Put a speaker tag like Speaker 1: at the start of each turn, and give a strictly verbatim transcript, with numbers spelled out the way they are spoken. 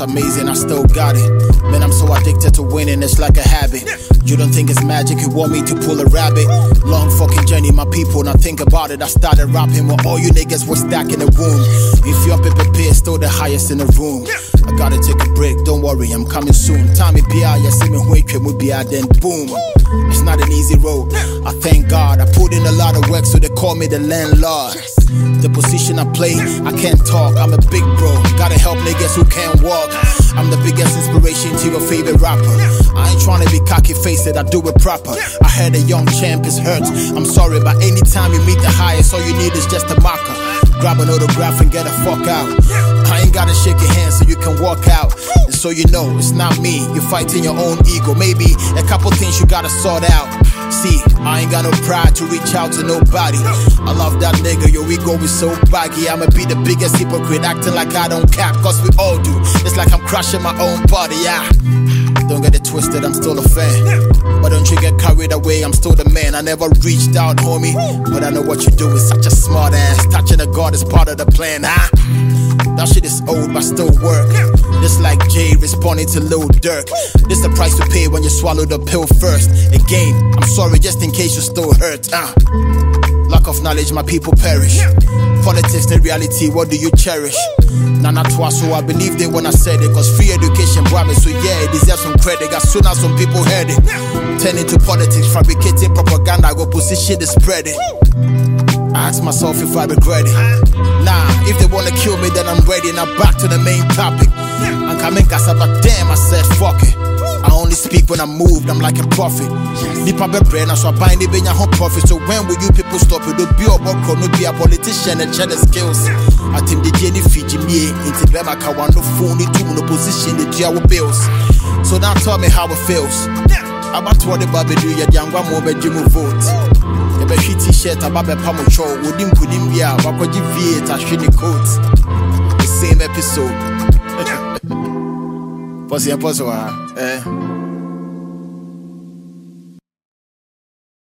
Speaker 1: amazing, I still got it. Man, I'm so addicted to winning, it's like a habit. You don't think it's magic, you want me to pull a rabbit. Long fucking journey, my people, now think about it. I started rapping when all you niggas were stacking the womb. If you're Pepe, still the highest in the room. I gotta take a break, don't worry, I'm coming soon. Time it be out, you see me wake up, be out, then boom. It's not an easy road, I thank God. I put in a lot of work, so they call me the landlord. The position I play, I can't talk, I'm a big bro. Gotta help niggas who can't walk. I'm the biggest inspiration to your favorite rapper. I ain't tryna be cocky faced, I do it proper. I heard a young champ is hurt, I'm sorry, but anytime you meet the highest, all you need is just a marker. Grab an autograph and get the fuck out. I ain't gotta shake your hand so you can walk out. And so you know, it's not me, you're fighting your own ego. Maybe a couple things you gotta sort out. See, I ain't got no pride to reach out to nobody. I love that nigga, your ego is so baggy. I'ma be the biggest hypocrite, acting like I don't cap, cause we all do. It's like I'm crashing my own body, yeah. Don't get it twisted, I'm still a fan. But don't you get carried away, I'm still the man. I never reached out, homie, but I know what you do is such a smart ass. Touching a god is part of the plan, huh? That shit is old, but still work. Just like Jay responding to Lil Durk. This the price to pay when you swallow the pill first. Again, I'm sorry just in case you still hurt, uh. Lack of knowledge, my people perish. Politics and reality, what do you cherish? Nana twa, so I believed it when I said it. Cause free education brought me, so yeah, it deserves some credit. As soon as some people heard it, turn into politics, fabricating propaganda, go position to spread it. I ask myself if I regret it. Nah, if they wanna kill me, then I'm ready. Now back to the main topic. I'm coming cause but damn, I said fuck it. I only speak when I'm moved, I'm like a prophet. Nipa be brain, so I bind it in your home profit. So when will you people stop it? Don't be a boko, no be a politician and share the skills. I think the Jenny Fiji me, into Bema Kawano phone, it to no position, the G bills. So now tell me how it feels. About what the baby do, your young one more bedroom vote. The baby t-shirt, about the pamucho, wouldn't put him here, but what you V eight, I should the coats. The same episode. Posse a posse, eh?